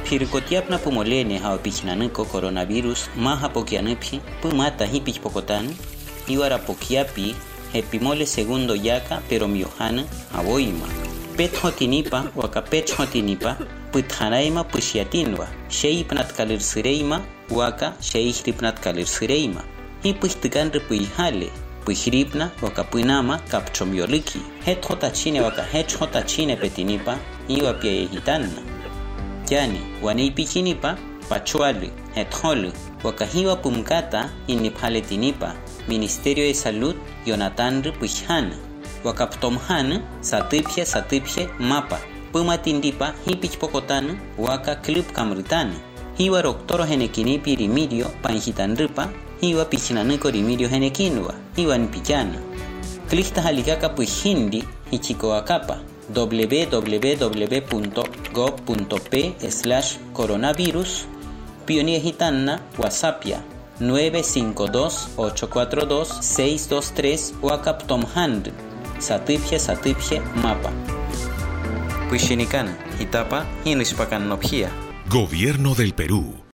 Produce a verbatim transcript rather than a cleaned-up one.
Pircotiapna pumolene hawapichnaniko coronavirus maha pokianupi pumata hipich pocotan iwara pokiapi hepimole segundo yaka pero miohana aboima pet hotinipa waka pet hotinipa puthanaima pushiatinwa sheipnat kalir sireima waka sheishripnat kalir sireima hipuchtikan ripuihale puihripna waka puinama kapchomioliki het hotachine waka het hotachine petinipa iwa piayehitanna yani waneipichinipa pachuali hetholu wakahiwa pumkata iniphaletinipa Ministerio de Salud Jonathan Puishana wakaptomhan satipje satipje mapa pumatindipa hipich pokotana waka club kamritana hiwa roktoro henekinipi rimirio panjitanripa hiwa pichinaniko rimirio henekinwa hiwa npichana klista halikaka puishindi hichikoakapa w w w punto gov punto p slash coronavirus pionia hitanna whatsappia nueve cinco dos ocho cuatro dos seis dos tres wakap tomhand satipje satipje mapa Puishinikan hitapa hinishpakan nopjia Gobierno del Perú.